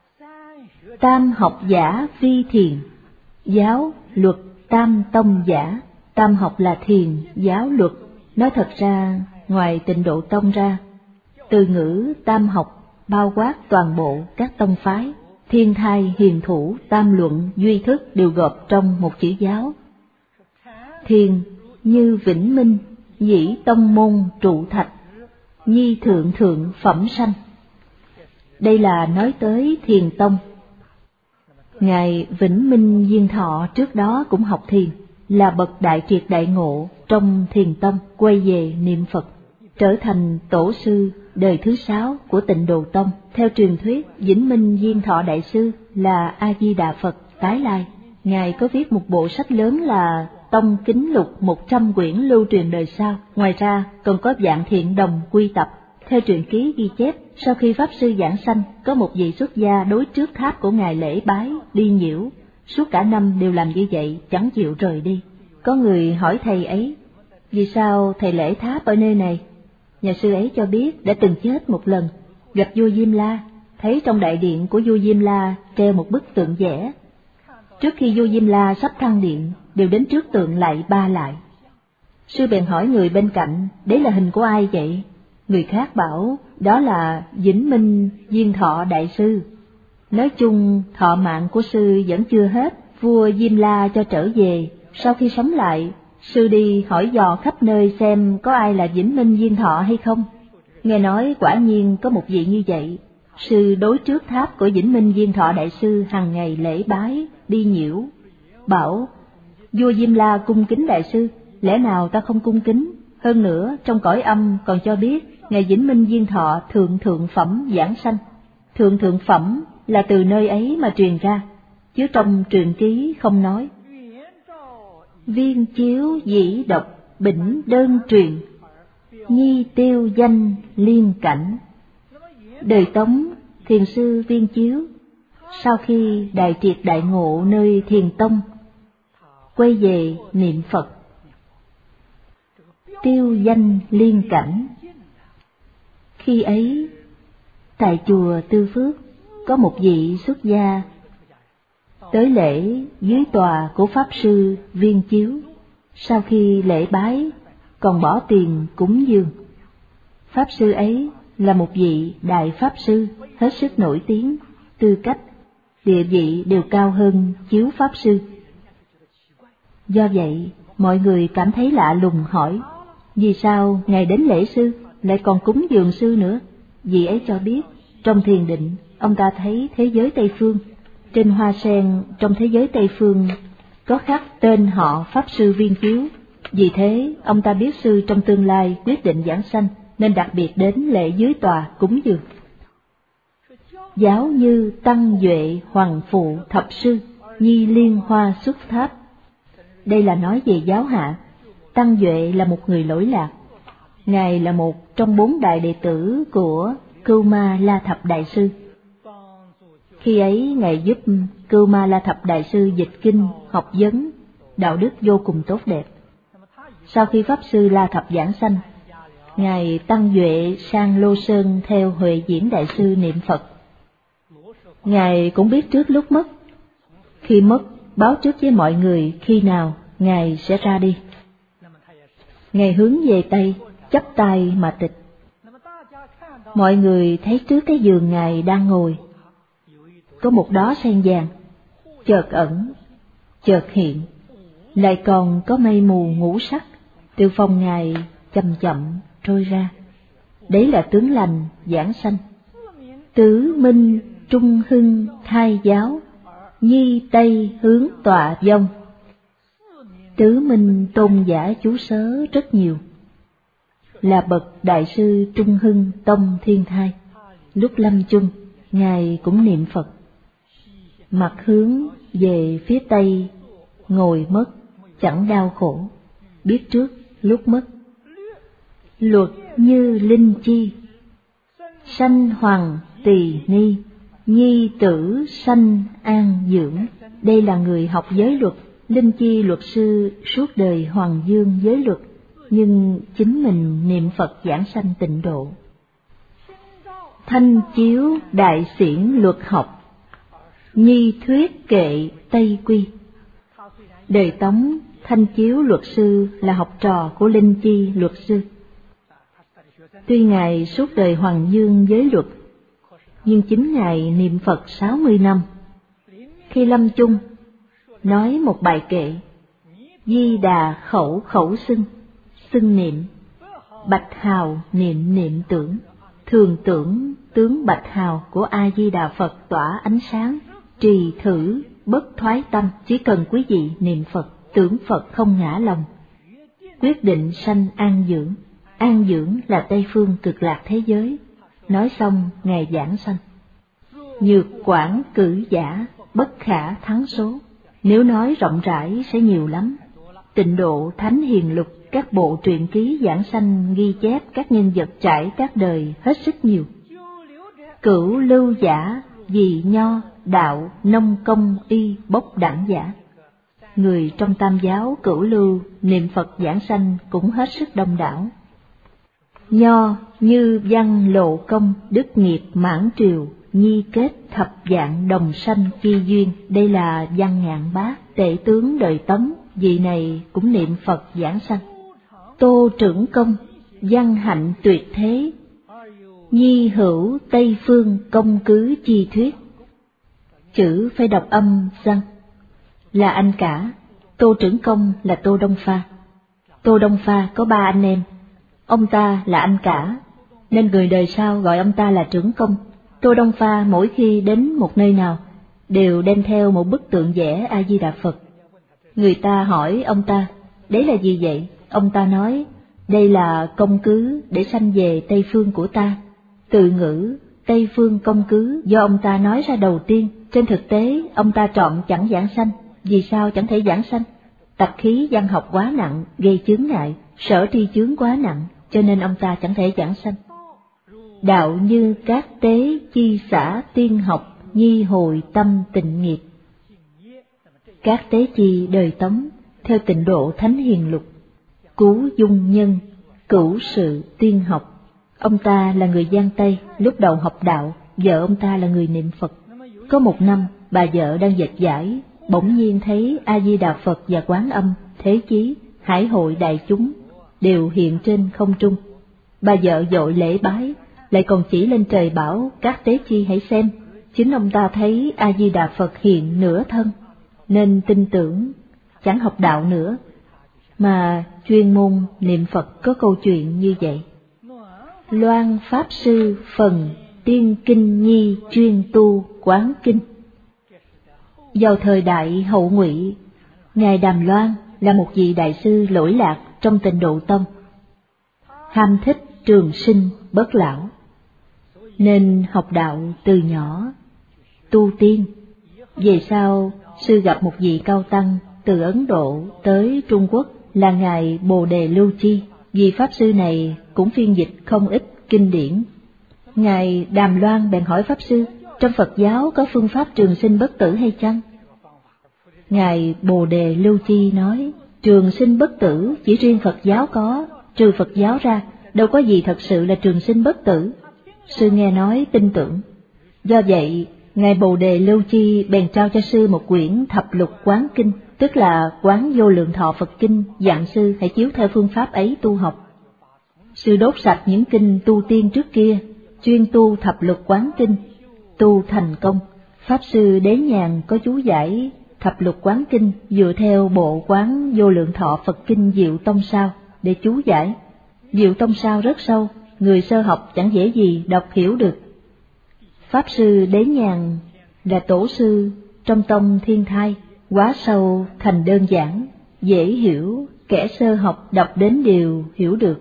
Tam học giả phi thiền, giáo luật tam tông giả. Tam học là thiền, giáo luật. Nói thật ra, ngoài Tịnh Độ Tông ra, từ ngữ tam học bao quát toàn bộ các tông phái. Thiên thai, hiền thủ, tam luận, duy thức đều gộp trong một chữ giáo. Thiền như vĩnh minh, dĩ tông môn trụ thạch, nhi thượng thượng phẩm sanh. Đây là nói tới thiền tông. Ngài Vĩnh Minh Diên Thọ trước đó cũng học thiền, là bậc đại triệt đại ngộ trong thiền tông, quay về niệm Phật, trở thành tổ sư đời thứ sáu của Tịnh Độ Tông. Theo truyền thuyết, Vĩnh Minh Diên Thọ Đại Sư là A Di Đà Phật tái lai. Ngài có viết một bộ sách lớn là Tông Kính Lục một trăm quyển lưu truyền đời sau. Ngoài ra còn có Vạn Thiện Đồng Quy Tập. Theo truyện ký ghi chép, sau khi Pháp Sư giảng sanh, có một vị xuất gia đối trước tháp của Ngài lễ bái, đi nhiễu. Suốt cả năm đều làm như vậy, chẳng chịu rời đi. Có người hỏi thầy ấy, vì sao thầy lễ tháp ở nơi này? Nhà sư ấy cho biết đã từng chết một lần, gặp vua Diêm La, thấy trong đại điện của vua Diêm La treo một bức tượng vẽ. Trước khi vua Diêm La sắp thăng điện, đều đến trước tượng lạy ba lại. Sư bèn hỏi người bên cạnh, đấy là hình của ai vậy? Người khác bảo, đó là Vĩnh Minh Diên Thọ Đại Sư. Nói chung, thọ mạng của sư vẫn chưa hết, vua Diêm La cho trở về. Sau khi sống lại, sư đi hỏi dò khắp nơi xem có ai là Vĩnh Minh Diên Thọ hay không. Nghe nói quả nhiên có một vị như vậy. Sư đối trước tháp của Vĩnh Minh Diên Thọ Đại Sư hàng ngày lễ bái, đi nhiễu. Bảo, vua Diêm La cung kính Đại Sư, lẽ nào ta không cung kính? Hơn nữa, trong cõi âm còn cho biết, Ngài Vĩnh Minh Diên Thọ thượng thượng phẩm giảng sanh. Thượng thượng phẩm là từ nơi ấy mà truyền ra, chứ trong truyện ký không nói. Viên chiếu dĩ độc bỉnh đơn truyền, nhi tiêu danh liên cảnh. Đời Tống, thiền sư Viên Chiếu, sau khi đại triệt đại ngộ nơi thiền tông, quay về niệm Phật. Tiêu danh liên cảnh. Khi ấy, tại chùa Tư Phước, có một vị xuất gia tới lễ dưới tòa của Pháp Sư Viên Chiếu. Sau khi lễ bái, còn bỏ tiền cúng dường. Pháp Sư ấy là một vị Đại Pháp Sư hết sức nổi tiếng, tư cách, địa vị đều cao hơn Chiếu Pháp Sư. Do vậy, mọi người cảm thấy lạ lùng hỏi, vì sao Ngài đến lễ sư lại còn cúng dường sư nữa? Vị ấy cho biết, trong thiền định, ông ta thấy thế giới Tây Phương. Trên hoa sen trong thế giới Tây Phương có khắc tên họ Pháp Sư Viên Chiếu. Vì thế, ông ta biết sư trong tương lai quyết định giảng sanh, nên đặc biệt đến lễ dưới tòa cúng dường. Giáo như Tăng Duệ Hoàng Phụ Thập Sư, nhi liên hoa xuất tháp. Đây là nói về giáo hạ. Tăng Duệ là một người lỗi lạc. Ngài là một trong bốn đại đệ tử của Cưu Ma La Thập Đại Sư. Khi ấy, Ngài giúp Cưu Ma La Thập Đại Sư dịch kinh, học vấn, đạo đức vô cùng tốt đẹp. Sau khi Pháp Sư La Thập giảng sanh, Ngài Tăng Duệ sang Lô Sơn theo Huệ Diễn Đại Sư niệm Phật. Ngài cũng biết trước lúc mất. Khi mất, báo trước với mọi người khi nào Ngài sẽ ra đi. Ngài hướng về Tây, chắp tay mà tịch. Mọi người thấy trước cái giường Ngài đang ngồi, có một đóa sen vàng. chợt ẩn, chợt hiện, lại còn có mây mù ngũ sắc từ phòng Ngài chậm chậm trôi ra. Đấy là tướng lành giảng sanh. Tứ minh trung hưng thai giáo, nhi tây hướng tọa vong. Tứ minh tôn giả chú sớ rất nhiều. Là bậc đại sư Trung Hưng Tông Thiên Thai, lúc lâm chung Ngài cũng niệm Phật, mặt hướng về phía tây, ngồi mất chẳng đau khổ, biết trước lúc mất. Luật như linh chi, sanh hoàng tỳ ni, nhi tử sanh an dưỡng. Đây là người học giới luật. Linh chi luật sư suốt đời hoàng dương giới luật, nhưng chính mình niệm Phật giảng sanh tịnh độ. Thanh chiếu đại xiển luật học, nhi thuyết kệ Tây Quy. Đời Tống, Thanh chiếu luật sư là học trò của Linh chi luật sư. Tuy Ngài suốt đời hoàng dương giới luật, nhưng chính Ngài niệm Phật sáu mươi năm. Khi lâm chung, nói một bài kệ: Di Đà khẩu khẩu xưng, xưng niệm, bạch hào niệm niệm tưởng. Thường tưởng tướng bạch hào của A-di-đà Phật tỏa ánh sáng, trì thử bất thoái tâm. Chỉ cần quý vị niệm Phật, tưởng Phật không ngã lòng, quyết định sanh an dưỡng. An dưỡng là Tây phương cực lạc thế giới. Nói xong Ngài giảng sanh. Nhược quảng cử giả, bất khả thắng số. Nếu nói rộng rãi sẽ nhiều lắm. Tịnh độ Thánh Hiền Lục, các bộ truyện ký giảng sanh ghi chép các nhân vật trải các đời hết sức nhiều. Cửu lưu giả, vì nho, đạo, nông công, y, bốc đẳng giả. Người trong tam giáo cửu lưu niệm Phật giảng sanh cũng hết sức đông đảo. Nho như văn lộ công, đức nghiệp mãn triều, nhi kết thập dạng đồng sanh chi duyên. Đây là văn ngạn bát, tể tướng đời Tống, vị này cũng niệm Phật giảng sanh. Tô trưởng công, văn hạnh tuyệt thế, nhi hữu Tây phương công cứ chi thuyết. Chữ phải đọc âm răng, là anh cả. Tô trưởng công là Tô Đông Pha. Tô Đông Pha có ba anh em, ông ta là anh cả, nên người đời sau gọi ông ta là trưởng công. Tô Đông Pha mỗi khi đến một nơi nào, đều đem theo một bức tượng vẽ A-di-đà Phật. Người ta hỏi ông ta, đấy là gì vậy? Ông ta nói, đây là công cứ để sanh về Tây phương của ta. Từ ngữ Tây phương công cứ do ông ta nói ra đầu tiên. Trên thực tế, ông ta trọn chẳng giảng sanh. Vì sao chẳng thể giảng sanh? Tạp khí văn học quá nặng, gây chướng ngại, sở tri chướng quá nặng, cho nên ông ta chẳng thể giảng sanh. Đạo như các tế chi xã tiên học, nhi hồi tâm tịnh nghiệp. Các tế chi đời Tống, theo tịnh độ Thánh Hiền Lục, Cú Dung Nhân, cửu sự tiên học. Ông ta là người Giang Tây, lúc đầu học đạo, vợ ông ta là người niệm Phật. Có một năm, bà vợ đang dệt vải, bỗng nhiên thấy A-di-đà Phật và Quán Âm, Thế Chí, Hải hội đại chúng đều hiện trên không trung. Bà vợ vội lễ bái, lại còn chỉ lên trời bảo các tế chi hãy xem. Chính ông ta thấy A-di-đà Phật hiện nửa thân, nên tin tưởng, chẳng học đạo nữa, mà chuyên môn niệm Phật. Có câu chuyện như vậy: Loan Pháp Sư phần tiên kinh nhi chuyên tu quán kinh. Vào thời đại Hậu Ngụy, Ngài Đàm Loan là một vị đại sư lỗi lạc trong Tịnh Độ Tông, ham thích trường sinh bất lão, nên học đạo từ nhỏ, tu tiên. Về sau, sư gặp một vị cao tăng từ Ấn Độ tới Trung Quốc là Ngài Bồ Đề Lưu Chi. Vị Pháp Sư này cũng phiên dịch không ít kinh điển. Ngài Đàm Loan bèn hỏi Pháp Sư, trong Phật giáo có phương pháp trường sinh bất tử hay chăng? Ngài Bồ Đề Lưu Chi nói, trường sinh bất tử chỉ riêng Phật giáo có, trừ Phật giáo ra, đâu có gì thật sự là trường sinh bất tử. Sư nghe nói tin tưởng. Do vậy, Ngài Bồ Đề Lưu Chi bèn trao cho sư một quyển Thập Lục Quán Kinh, tức là Quán Vô Lượng Thọ Phật Kinh, dặn sư hãy chiếu theo phương pháp ấy tu học. Sư đốt sạch những kinh tu tiên trước kia, chuyên tu Thập Lục Quán Kinh, tu thành công, Pháp Sư Đế Nhàn có chú giải Thập Lục Quán Kinh dựa theo bộ Quán Vô Lượng Thọ Phật Kinh Diệu Tông Sao để chú giải. Diệu Tông Sao rất sâu, người sơ học chẳng dễ gì đọc hiểu được. Pháp Sư Đế Nhàn là tổ sư trong tông Thiên Thai, quá sâu thành đơn giản, dễ hiểu, kẻ sơ học đọc đến đều hiểu được.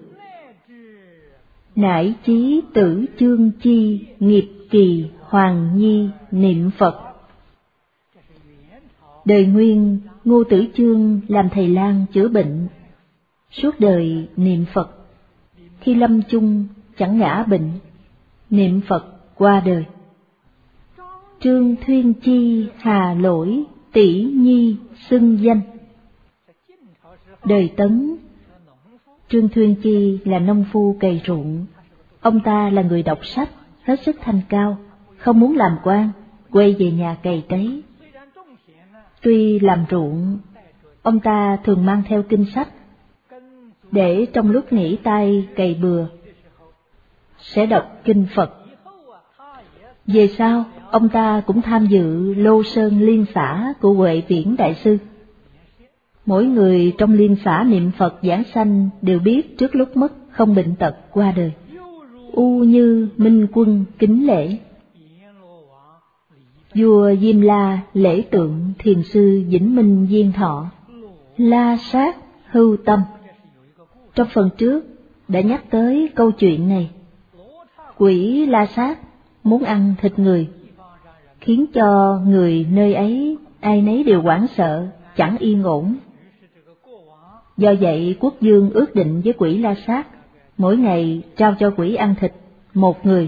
Nải chí tử chương chi, nghiệp kỳ hoàng nhi niệm Phật. Đời Nguyên, Ngô Tử Chương làm thầy lang chữa bệnh, suốt đời niệm Phật. Khi lâm chung chẳng ngã bệnh, niệm Phật qua đời. Trương Thuyên Chi hà lỗi, tỷ nhi xưng danh. Đời Tấn, Trương Thuyên Chi là nông phu cày ruộng. Ông ta là người đọc sách, hết sức thanh cao, không muốn làm quan, quay về nhà cày cấy. Tuy làm ruộng, ông ta thường mang theo kinh sách, để trong lúc nghỉ tay cày bừa, sẽ đọc kinh Phật. Về sau, ông ta cũng tham dự Lô Sơn Liên xã của Huệ Viễn Đại Sư. Mỗi người trong liên xã niệm Phật giảng sanh đều biết trước lúc mất không bệnh tật qua đời. U Như Minh Quân kính lễ. Vua Diêm La lễ tượng thiền sư Vĩnh Minh Diên Thọ. La sát hưu tâm. Trong phần trước đã nhắc tới câu chuyện này. Quỷ La Sát muốn ăn thịt người, khiến cho người nơi ấy ai nấy đều hoảng sợ, chẳng yên ổn. Do vậy quốc vương ước định với quỷ La Sát, mỗi ngày trao cho quỷ ăn thịt một người.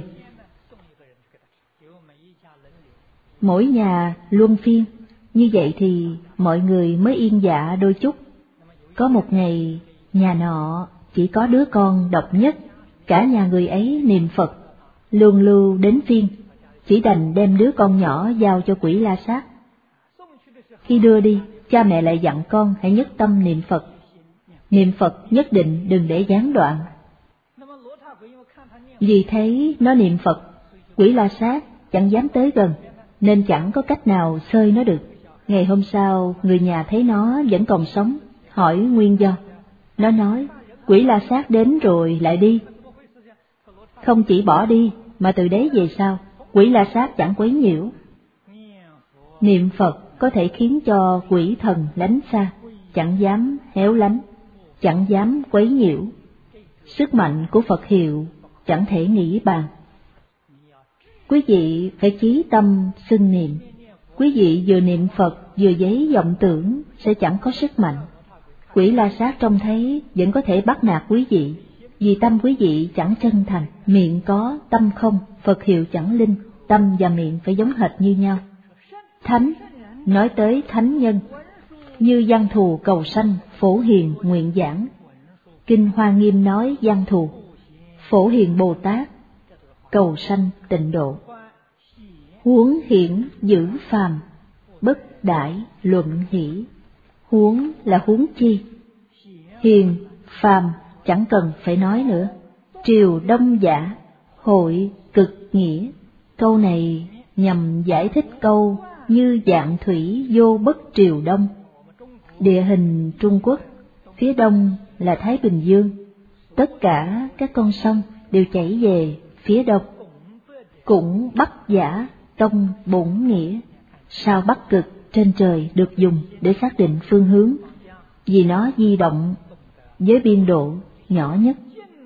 Mỗi nhà luân phiên, như vậy thì mọi người mới yên dạ đôi chút. Có một ngày, nhà nọ chỉ có đứa con độc nhất, cả nhà người ấy niệm Phật, luân lưu đến phiên, chỉ đành đem đứa con nhỏ giao cho quỷ La Sát. Khi đưa đi, cha mẹ lại dặn con hãy nhất tâm niệm Phật. Niệm Phật nhất định đừng để gián đoạn. Vì thấy nó niệm Phật, quỷ La Sát chẳng dám tới gần, nên chẳng có cách nào xơi nó được. Ngày hôm sau, người nhà thấy nó vẫn còn sống, hỏi nguyên do. Nó nói, quỷ La Sát đến rồi lại đi. Không chỉ bỏ đi, mà từ đấy về sau, quỷ La Sát chẳng quấy nhiễu. Niệm Phật có thể khiến cho quỷ thần lánh xa, chẳng dám héo lánh, chẳng dám quấy nhiễu. Sức mạnh của Phật hiệu chẳng thể nghĩ bàn. Quý vị phải chí tâm xưng niệm. Quý vị vừa niệm Phật vừa giấy vọng tưởng sẽ chẳng có sức mạnh. Quỷ La Sát trông thấy vẫn có thể bắt nạt quý vị, vì tâm quý vị chẳng chân thành, miệng có tâm không, Phật hiệu chẳng linh, tâm và miệng phải giống hệt như nhau. Thánh, nói tới thánh nhân, như Văn Thù cầu sanh, Phổ Hiền nguyện giảng. Kinh Hoa Nghiêm nói Văn Thù, Phổ Hiền Bồ Tát, cầu sanh tịnh độ. Huống hiển giữ phàm, bất đại luận hỷ. Huống là huống chi. Hiền, phàm chẳng cần phải nói nữa. Triều đông giả, hội cực nghĩa. Câu này nhằm giải thích câu như dạng thủy vô bất triều đông. Địa hình Trung Quốc, phía đông là Thái Bình Dương, tất cả các con sông đều chảy về phía đông. Cũng Bắc giả, Đông bổn nghĩa, sao Bắc cực trên trời được dùng để xác định phương hướng, vì nó di động với biên độ nhỏ nhất.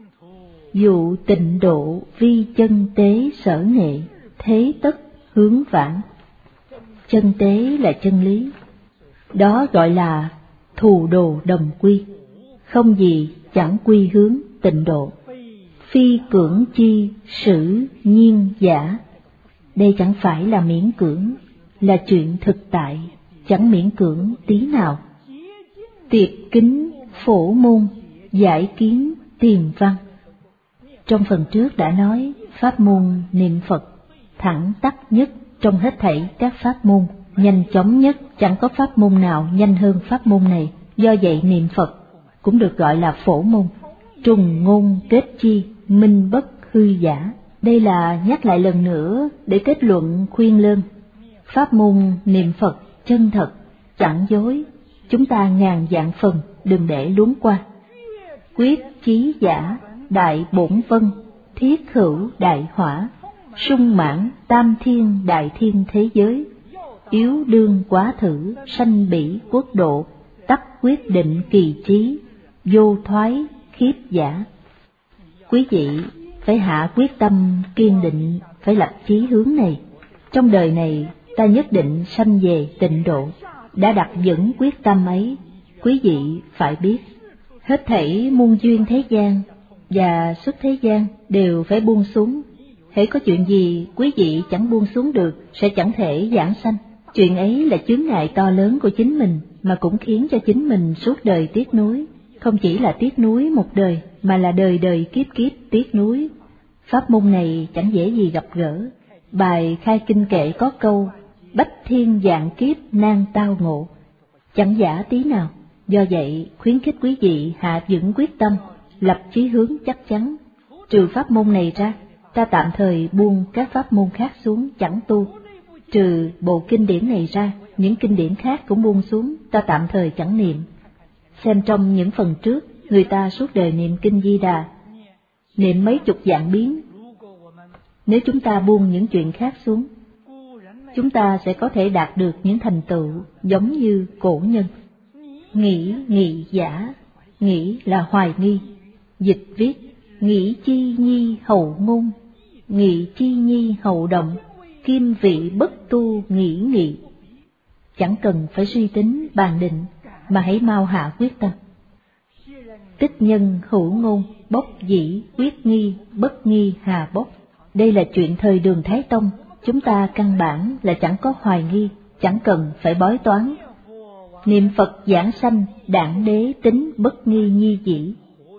Dụ tịnh độ vi chân tế sở nghệ, thế tất hướng vãng. Chân tế là chân lý, đó gọi là thù đồ đồng quy, không gì chẳng quy hướng tịnh độ. Phi cưỡng chi sử nhiên giả, đây chẳng phải là miễn cưỡng, là chuyện thực tại, chẳng miễn cưỡng tí nào. Tiệt kính phổ môn, giải kiến tiền văn. Trong phần trước đã nói pháp môn niệm Phật thẳng tắc nhất trong hết thảy các pháp môn, nhanh chóng nhất, chẳng có pháp môn nào nhanh hơn pháp môn này. Do vậy niệm Phật cũng được gọi là phổ môn. Trùng ngôn kết chi, minh bất hư giả. Đây là nhắc lại lần nữa để kết luận khuyên lơn. Pháp môn niệm Phật chân thật, chẳng dối, chúng ta ngàn vạn phần đừng để luống qua. Quyết chí giả, đại bổn vân, thiết hữu đại hỏa, sung mãn tam thiên đại thiên thế giới, yếu đương quá thử, sanh bỉ quốc độ, tắc quyết định kỳ trí, vô thoái khiếp giả. Quý vị phải hạ quyết tâm kiên định, phải lập chí hướng này. Trong đời này ta nhất định sanh về tịnh độ. Đã đặt vững quyết tâm ấy, quý vị phải biết, hết thảy muôn duyên thế gian và xuất thế gian đều phải buông xuống. Hễ có chuyện gì quý vị chẳng buông xuống được, sẽ chẳng thể giảng sanh. Chuyện ấy là chướng ngại to lớn của chính mình, mà cũng khiến cho chính mình suốt đời tiếc nuối. Không chỉ là tiếc nuối một đời, mà là đời đời kiếp kiếp tiếc nuối. Pháp môn này chẳng dễ gì gặp gỡ. Bài khai kinh kệ có câu, bách thiên vạn kiếp nan tao ngộ, chẳng giả tí nào. Do vậy khuyến khích quý vị hạ vững quyết tâm, lập chí hướng chắc chắn. Trừ pháp môn này ra, ta tạm thời buông các pháp môn khác xuống chẳng tu. Trừ bộ kinh điển này ra, những kinh điển khác cũng buông xuống, ta tạm thời chẳng niệm. Xem trong những phần trước, người ta suốt đời niệm kinh Di Đà, niệm mấy chục vạn biến. Nếu chúng ta buông những chuyện khác xuống, chúng ta sẽ có thể đạt được những thành tựu giống như cổ nhân. Nghĩ nghị giả, nghĩ là hoài nghi. Dịch viết, nghĩ chi nhi hậu ngôn, nghị chi nhi hậu động, kim vị bất tu nghĩ nghị. Chẳng cần phải suy tính bàn định, mà hãy mau hạ quyết tâm. Tích nhân hữu ngôn, bốc dĩ quyết nghi, bất nghi hà bốc. Đây là chuyện thời Đường Thái Tông, chúng ta căn bản là chẳng có hoài nghi, chẳng cần phải bói toán. Niệm Phật giảng sanh, đản đế tính bất nghi nhi dĩ,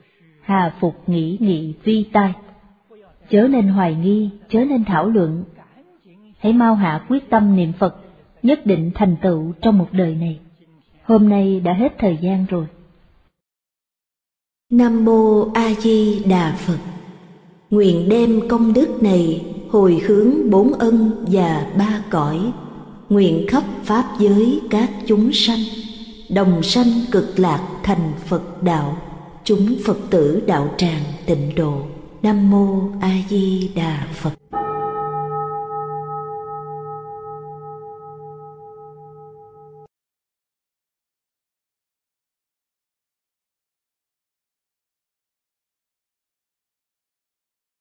hà phục nghĩ nghị vi tai. Chớ nên hoài nghi, chớ nên thảo luận. Hãy mau hạ quyết tâm niệm Phật, nhất định thành tựu trong một đời này. Hôm nay đã hết thời gian rồi. Nam Mô A Di Đà Phật. Nguyện đem công đức này hồi hướng bốn ân và ba cõi, nguyện khắp pháp giới các chúng sanh, đồng sanh cực lạc thành Phật đạo, chúng Phật tử đạo tràng tịnh độ. Nam Mô A Di Đà Phật.